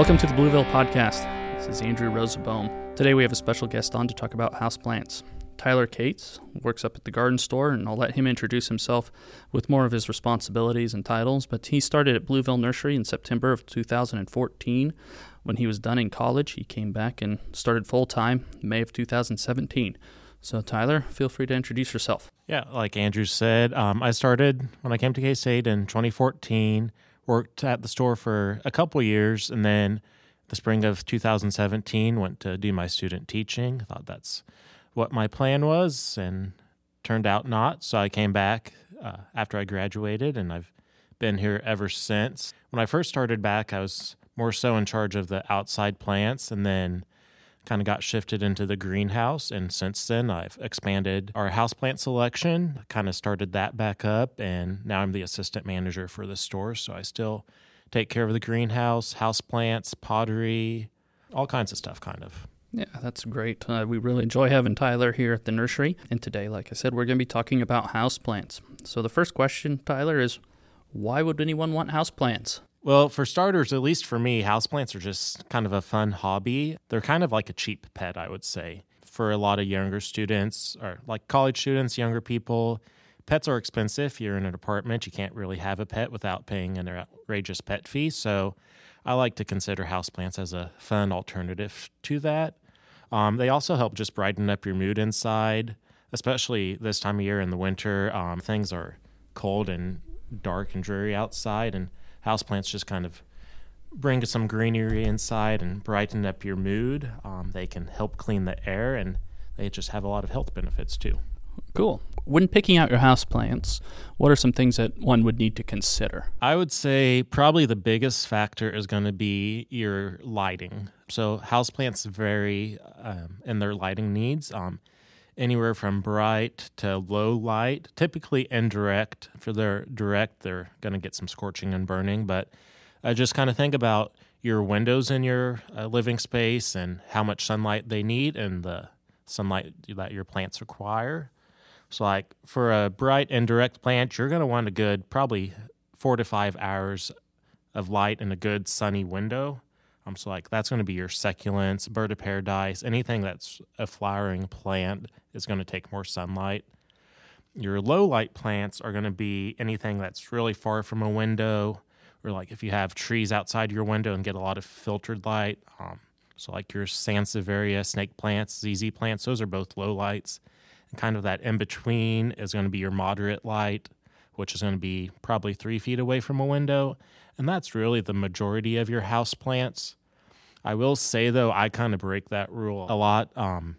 Welcome to the Blueville Podcast. This is Andrew Rosenbaum. Today we have a special guest on to talk about houseplants. Tyler Cates works up at the garden store, and I'll let him introduce himself with more of his responsibilities and titles, but he started at Blueville Nursery in September of 2014. When he was done in college, he came back and started full-time in May of 2017. So Tyler, feel free to introduce yourself. Yeah, like Andrew said, I started when I came to K-State in 2014, worked at the store for a couple years, and then the spring of 2017 went to do my student teaching. I thought that's what my plan was, and turned out not. So I came back after I graduated, and I've been here ever since. When I first started back, I was more so in charge of the outside plants, and then kind of got shifted into the greenhouse. And since then, I've expanded our houseplant selection, kind of started that back up, and now I'm the assistant manager for the store. So I still take care of the greenhouse, houseplants, pottery, all kinds of stuff, kind of. Yeah, that's great. We really enjoy having Tyler here at the nursery. And today, like I said, we're going to be talking about houseplants. So the first question, Tyler, is why would anyone want houseplants? Well, for starters, at least for me, houseplants are just kind of a fun hobby. They're kind of like a cheap pet, I would say. For a lot of younger students, or like college students, younger people, pets are expensive. You're in an apartment. You can't really have a pet without paying an outrageous pet fee. So I like to consider houseplants as a fun alternative to that. They also help just brighten up your mood inside, especially this time of year in the winter. Things are cold and dark and dreary outside, and houseplants just kind of bring some greenery inside and brighten up your mood. They can help clean the air, and they just have a lot of health benefits too. Cool. When picking out your houseplants, what are some things that one would need to consider? I would say probably the biggest factor is going to be your lighting. So houseplants vary in their lighting needs, anywhere from bright to low light, typically indirect. For their direct, they're going to get some scorching and burning, but just kind of think about your windows in your living space and how much sunlight they need and the sunlight that your plants require. So like for a bright indirect plant, you're going to want a good probably 4 to 5 hours of light in a good sunny window. So like that's going to be your succulents, bird of paradise, anything that's a flowering plant is going to take more sunlight. Your low light plants are going to be anything that's really far from a window, or like if you have trees outside your window and get a lot of filtered light. So like your Sansevieria snake plants, ZZ plants, those are both low lights. And kind of that in-between is going to be your moderate light, which is going to be probably 3 feet away from a window. And that's really the majority of your house plants. I will say, though, I kind of break that rule a lot.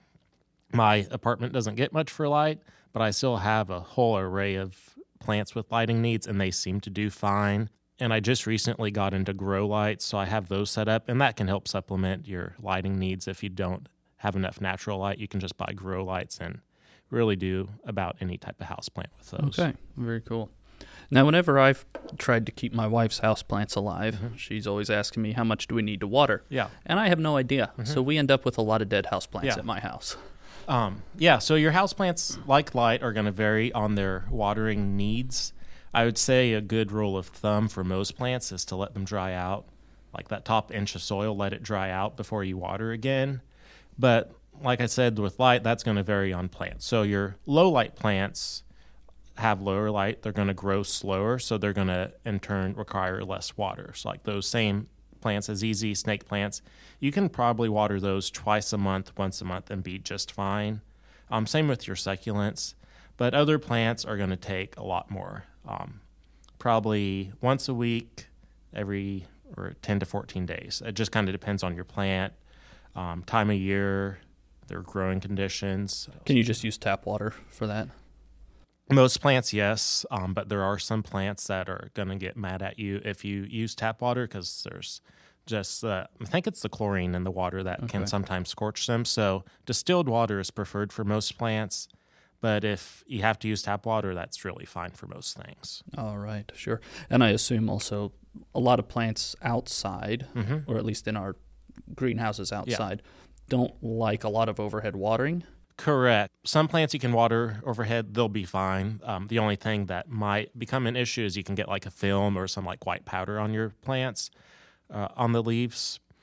My apartment doesn't get much for light, but I still have a whole array of plants with lighting needs, and they seem to do fine. And I just recently got into grow lights, so I have those set up, and that can help supplement your lighting needs. If you don't have enough natural light, you can just buy grow lights and really do about any type of houseplant with those. Okay, very cool. Now, whenever I've tried to keep my wife's houseplants alive, she's always asking me, how much do we need to water? Yeah. And I have no idea. So we end up with a lot of dead houseplants at my house. So your houseplants, like light, are going to vary on their watering needs. I would say a good rule of thumb for most plants is to let them dry out. Like that top inch of soil, let it dry out before you water again. But like I said, with light, that's going to vary on plants. So your low light plants have lower light. They're going to grow slower, so they're going to, in turn, require less water. So like those same plants as ZZ snake plants, you can probably water those twice a month, once a month, and be just fine. Same with your succulents. But other plants are going to take a lot more. Probably once a week, every 10 to 14 days. It just kind of depends on your plant, time of year, their growing conditions. Can you just use tap water for that? Most plants, yes, but there are some plants that are going to get mad at you if you use tap water because there's just, I think it's the chlorine in the water that can sometimes scorch them. So distilled water is preferred for most plants, but if you have to use tap water, that's really fine for most things. All right, sure. And I assume also a lot of plants outside, or at least in our greenhouses outside, don't like a lot of overhead watering. Correct. Some plants you can water overhead, they'll be fine. The only thing that might become an issue is you can get like a film or some like white powder on your plants, on the leaves.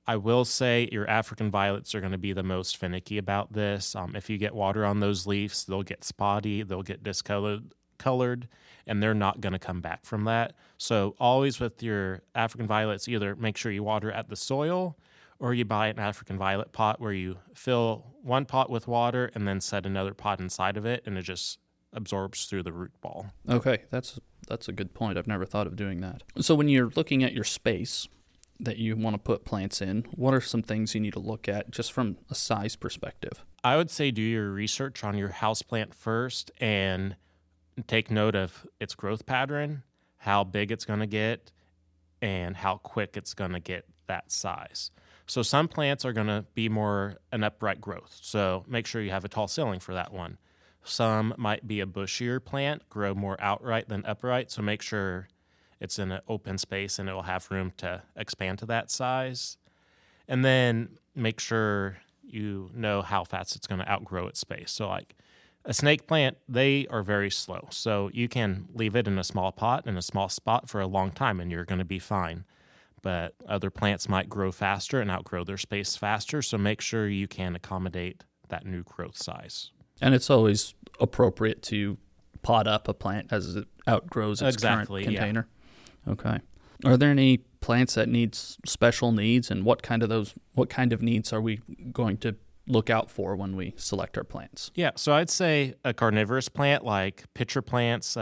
I will say your African violets are going to be the most finicky about this. If you get water on those leaves, they'll get spotty, they'll get discolored, and they're not going to come back from that. So always with your African violets, either make sure you water at the soil, or you buy an African violet pot where you fill one pot with water and then set another pot inside of it, and it just absorbs through the root ball. Okay, that's a good point. I've never thought of doing that. So when you're looking at your space that you want to put plants in, what are some things you need to look at just from a size perspective? I would say do your research on your houseplant first and take note of its growth pattern, how big it's going to get, and how quick it's going to get that size. So some plants are going to be more an upright growth, so make sure you have a tall ceiling for that one. Some might be a bushier plant, grow more outright than upright, so make sure it's in an open space and it will have room to expand to that size. And then make sure you know how fast it's going to outgrow its space. So like a snake plant, they are very slow. So you can leave it in a small pot in a small spot for a long time and you're going to be fine. But other plants might grow faster and outgrow their space faster. So make sure you can accommodate that new growth size. And it's always appropriate to pot up a plant as it outgrows its current container. Yeah. Okay. Are there any plants that need special needs, and what kind of needs are we going to look out for when we select our plants? Yeah, so I'd say a carnivorous plant like pitcher plants,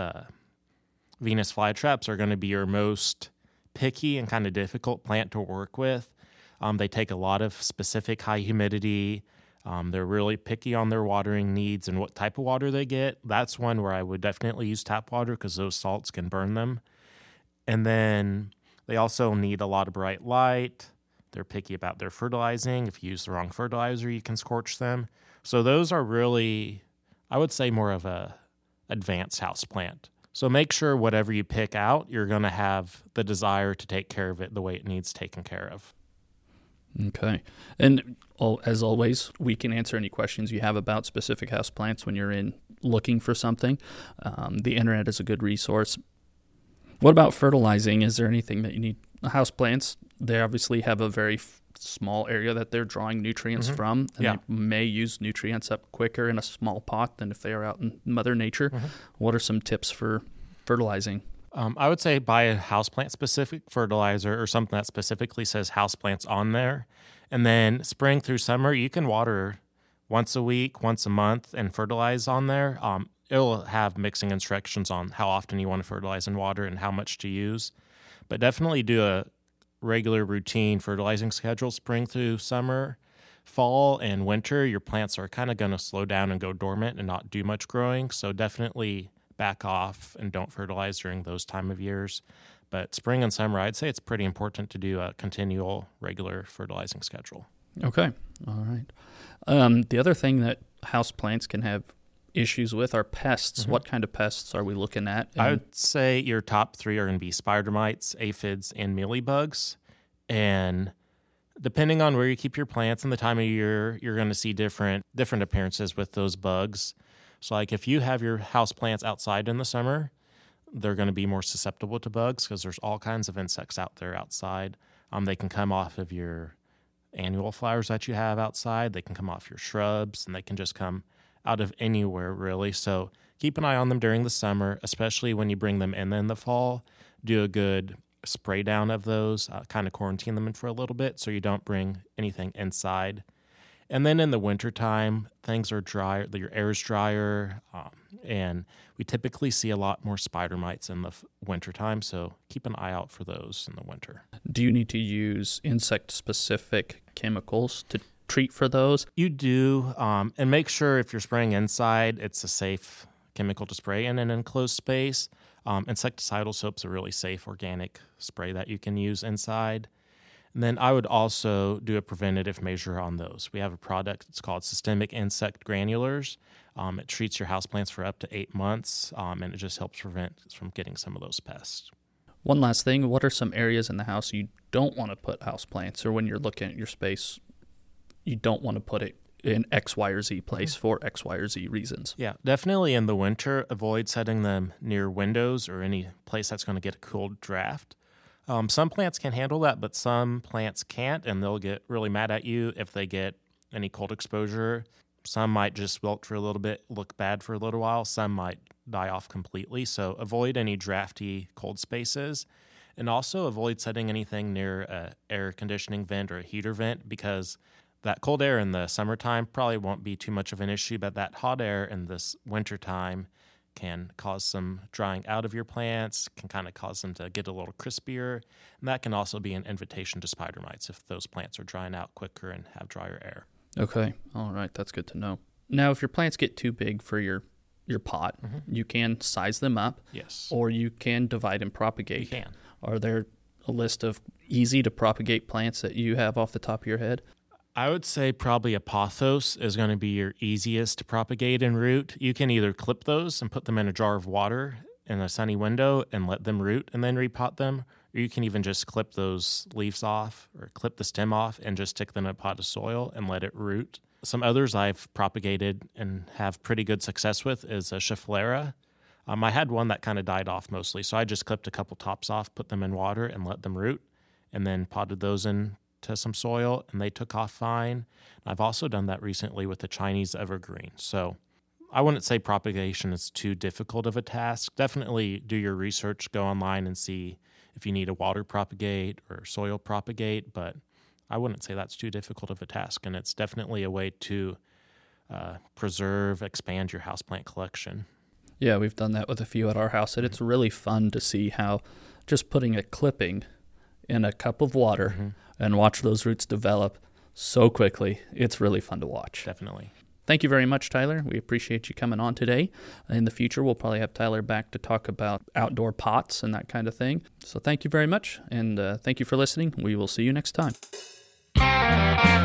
Venus flytraps are going to be your most picky and kind of difficult plant to work with. They take a lot of specific high humidity. They're really picky on their watering needs and what type of water they get. That's one where I would definitely use tap water because those salts can burn them. And then they also need a lot of bright light. They're picky about their fertilizing. If you use the wrong fertilizer, you can scorch them. So those are really, I would say, more of a advanced house plant. So make sure whatever you pick out, you're going to have the desire to take care of it the way it needs taken care of. Okay. And as always, we can answer any questions you have about specific house plants when you're in looking for something. The internet is a good resource. What about fertilizing? Is there anything that you need? House plants, they obviously have a very small area that they're drawing nutrients from, and they may use nutrients up quicker in a small pot than if they are out in Mother Nature. What are some tips for fertilizing? I would say buy a houseplant-specific fertilizer or something that specifically says houseplants on there. And then spring through summer, you can water once a week, once a month, and fertilize on there. It'll have mixing instructions on how often you want to fertilize and water and how much to use. But definitely do a regular routine fertilizing schedule spring through summer. Fall and winter, your plants are kind of going to slow down and go dormant and not do much growing. So definitely back off and don't fertilize during those time of years. But spring and summer, I'd say it's pretty important to do a continual, regular fertilizing schedule. Okay. All right. The other thing that houseplants can have issues with are pests. What kind of pests are we looking at? I would say your top three are going to be spider mites, aphids, and mealybugs. And depending on where you keep your plants and the time of year, you're going to see different appearances with those bugs. So like if you have your house plants outside in the summer, they're going to be more susceptible to bugs because there's all kinds of insects out there outside. They can come off of your annual flowers that you have outside. They can come off your shrubs, and they can just come out of anywhere, really. So keep an eye on them during the summer, especially when you bring them in the fall. Do a good spray down of those, kind of quarantine them in for a little bit so you don't bring anything inside. And then in the wintertime, things are drier, your air is drier, and we typically see a lot more spider mites in the wintertime, so keep an eye out for those in the winter. Do you need to use insect-specific chemicals to treat for those? You do, and make sure if you're spraying inside, it's a safe chemical to spray in an enclosed space. Insecticidal soap's a really safe organic spray that you can use inside. And then I would also do a preventative measure on those. We have a product, it's called Systemic Insect Granulars. It treats your houseplants for up to 8 months, and it just helps prevent from getting some of those pests. One last thing, what are some areas in the house you don't want to put houseplants, or when you're looking at your space, you don't want to put it in X, Y, or Z place for X, Y, or Z reasons? Yeah, definitely in the winter, avoid setting them near windows or any place that's going to get a cool draft. Some plants can handle that, but some plants can't, and they'll get really mad at you if they get any cold exposure. Some might just wilt for a little bit, look bad for a little while. Some might die off completely. So avoid any drafty cold spaces, and also avoid setting anything near an air conditioning vent or a heater vent, because that cold air in the summertime probably won't be too much of an issue, but that hot air in this wintertime can cause some drying out of your plants, can kind of cause them to get a little crispier, and that can also be an invitation to spider mites if those plants are drying out quicker and have drier air. Okay, all right, that's good to know. Now, if your plants get too big for your pot, you can size them up, Yes. or you can divide and propagate. You can. Are there a list of easy to propagate plants that you have off the top of your head? I would say probably a pothos is going to be your easiest to propagate and root. You can either clip those and put them in a jar of water in a sunny window and let them root and then repot them, or you can even just clip those leaves off or clip the stem off and just stick them in a pot of soil and let it root. Some others I've propagated and have pretty good success with is a Schefflera. I had one that kind of died off mostly, so I just clipped a couple tops off, put them in water, and let them root, and then potted those into some soil, and they took off fine. I've also done that recently with the Chinese evergreen. So I wouldn't say propagation is too difficult of a task. Definitely do your research, go online and see if you need a water propagate or soil propagate, but I wouldn't say that's too difficult of a task, and it's definitely a way to preserve, expand your houseplant collection. Yeah, we've done that with a few at our house, and it's really fun to see how just putting a clipping in a cup of water and watch those roots develop so quickly. It's really fun to watch. Definitely. Thank you very much, Tyler. We appreciate you coming on today. In the future, we'll probably have Tyler back to talk about outdoor pots and that kind of thing. So thank you very much, and thank you for listening. We will see you next time.